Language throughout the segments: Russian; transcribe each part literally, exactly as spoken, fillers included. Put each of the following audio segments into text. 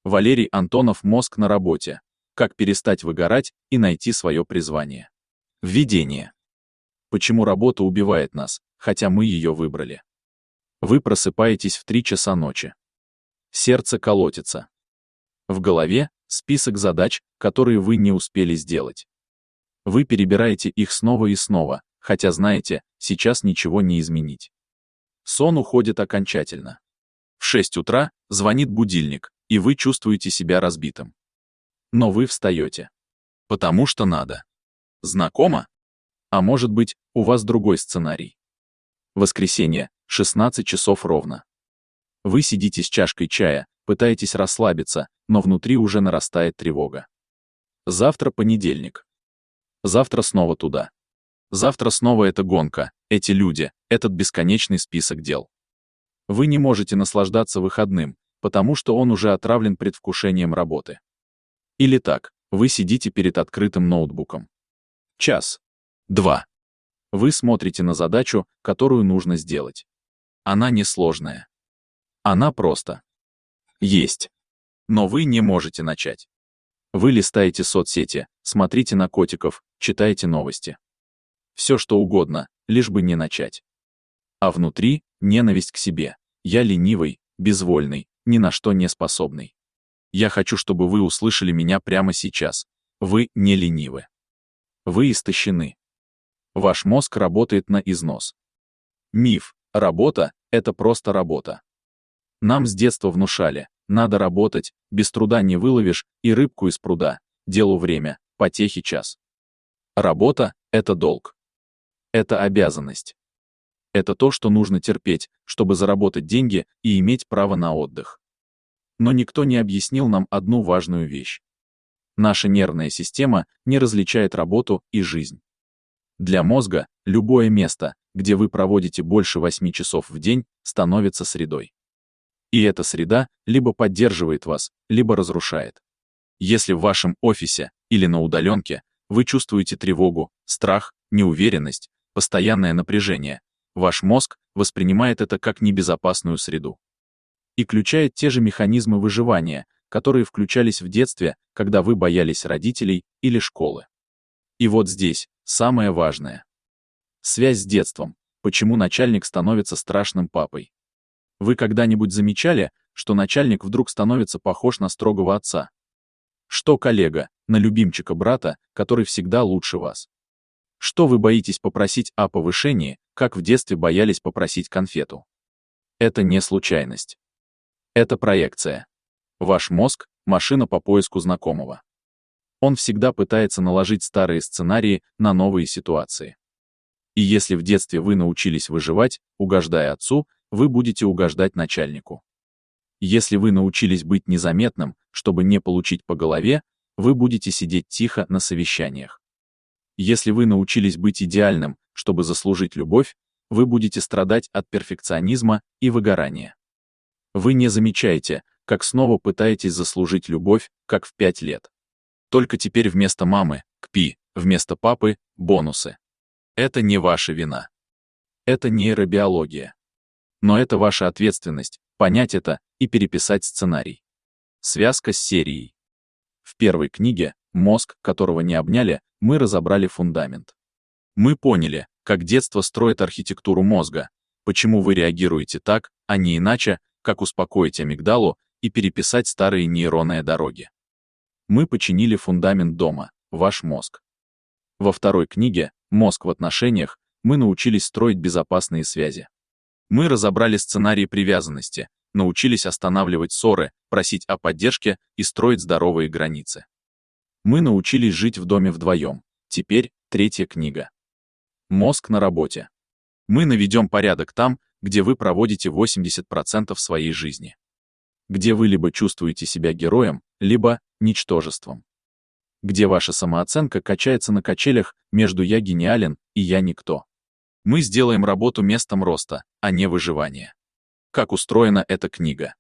Валерий Антонов «Мозг на работе. Как перестать выгорать и найти свое призвание». Введение. Почему работа убивает нас, хотя мы ее выбрали? Вы просыпаетесь в три часа ночи. Сердце колотится. В голове список задач, которые вы не успели сделать. Вы перебираете их снова и снова, хотя знаете, сейчас ничего не изменить. Сон уходит окончательно. В шесть утра звонит будильник, и вы чувствуете себя разбитым. Но вы встаете. Потому что надо. Знакомо? А может быть, у вас другой сценарий. Воскресенье, шестнадцать часов ровно. Вы сидите с чашкой чая, пытаетесь расслабиться, но внутри уже нарастает тревога. Завтра понедельник. Завтра снова туда. Завтра снова эта гонка, эти люди, этот бесконечный список дел. Вы не можете наслаждаться выходным, потому что он уже отравлен предвкушением работы. Или так, вы сидите перед открытым ноутбуком. Час. Два. Вы смотрите на задачу, которую нужно сделать. Она несложная. Она просто. Есть. Но вы не можете начать. Вы листаете соцсети, смотрите на котиков, читаете новости. Все что угодно, лишь бы не начать. А внутри — ненависть к себе. Я ленивый, безвольный, ни на что не способный. Я хочу, чтобы вы услышали меня прямо сейчас. Вы не ленивы. Вы истощены. Ваш мозг работает на износ. Миф. Работа — это просто работа. Нам с детства внушали, надо работать, без труда не выловишь и рыбку из пруда, делу время, потехи час. Работа — это долг. Это обязанность. Это то, что нужно терпеть, чтобы заработать деньги и иметь право на отдых. Но никто не объяснил нам одну важную вещь. Наша нервная система не различает работу и жизнь. Для мозга любое место, где вы проводите больше восьми часов в день, становится средой. И эта среда либо поддерживает вас, либо разрушает. Если в вашем офисе или на удаленке вы чувствуете тревогу, страх, неуверенность, постоянное напряжение, ваш мозг воспринимает это как небезопасную среду. И включает те же механизмы выживания, которые включались в детстве, когда вы боялись родителей или школы. И вот здесь самое важное. Связь с детством. Почему начальник становится страшным папой? Вы когда-нибудь замечали, что начальник вдруг становится похож на строгого отца? Что коллега, на любимчика брата, который всегда лучше вас? Что вы боитесь попросить о повышении, как в детстве боялись попросить конфету? Это не случайность. Это проекция. Ваш мозг — машина по поиску знакомого. Он всегда пытается наложить старые сценарии на новые ситуации. И если в детстве вы научились выживать, угождая отцу, вы будете угождать начальнику. Если вы научились быть незаметным, чтобы не получить по голове, вы будете сидеть тихо на совещаниях. Если вы научились быть идеальным, чтобы заслужить любовь, вы будете страдать от перфекционизма и выгорания. Вы не замечаете, как снова пытаетесь заслужить любовь, как в пять лет. Только теперь вместо мамы — КПИ, вместо папы — бонусы. Это не ваша вина. Это нейробиология. Но это ваша ответственность — понять это и переписать сценарий. Связка с серией. В первой книге «Мозг, которого не обняли» мы разобрали фундамент. Мы поняли, как детство строит архитектуру мозга, почему вы реагируете так, а не иначе, как успокоить амигдалу и переписать старые нейронные дороги. Мы починили фундамент дома, ваш мозг. Во второй книге «Мозг в отношениях» мы научились строить безопасные связи. Мы разобрали сценарии привязанности, научились останавливать ссоры, просить о поддержке и строить здоровые границы. Мы научились жить в доме вдвоем. Теперь третья книга. Мозг на работе. Мы наведем порядок там, где вы проводите восемьдесят процентов своей жизни. Где вы либо чувствуете себя героем, либо ничтожеством. Где ваша самооценка качается на качелях между «я гениален» и «я никто». Мы сделаем работу местом роста, а не выживания. Как устроена эта книга?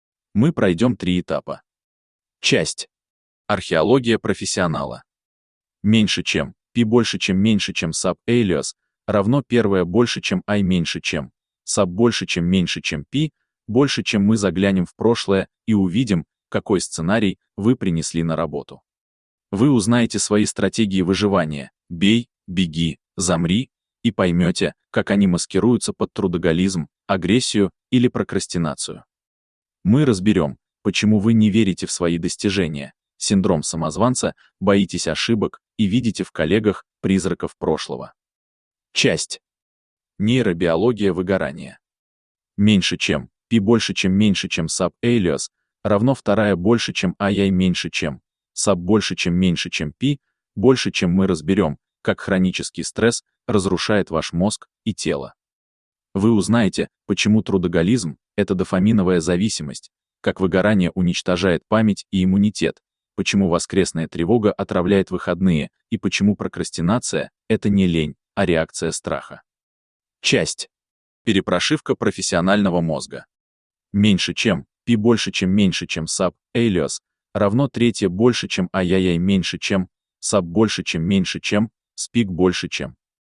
Мы пройдем три этапа. Часть. Археология профессионала. Меньше чем, π больше чем меньше чем sub alias, равно первое больше чем i меньше чем, sub больше чем меньше чем π, больше чем мы заглянем в прошлое и увидим, какой сценарий вы принесли на работу. Вы узнаете свои стратегии выживания – бей, беги, замри, и поймете, как они маскируются под трудоголизм, агрессию или прокрастинацию. Мы разберем, почему вы не верите в свои достижения, синдром самозванца, боитесь ошибок и видите в коллегах призраков прошлого. Часть. Нейробиология выгорания. Меньше чем, пи больше чем меньше чем sub alias, равно вторая больше чем ай меньше чем, sub больше чем меньше чем пи, больше чем мы разберем, как хронический стресс разрушает ваш мозг и тело. Вы узнаете, почему трудоголизм – это дофаминовая зависимость, как выгорание уничтожает память и иммунитет, почему воскресная тревога отравляет выходные и почему прокрастинация – это не лень, а реакция страха. Часть. Перепрошивка профессионального мозга. Меньше чем, пи больше чем меньше чем sub alias, равно третье больше чем ай меньше чем, sub больше чем меньше чем, спик больше чем.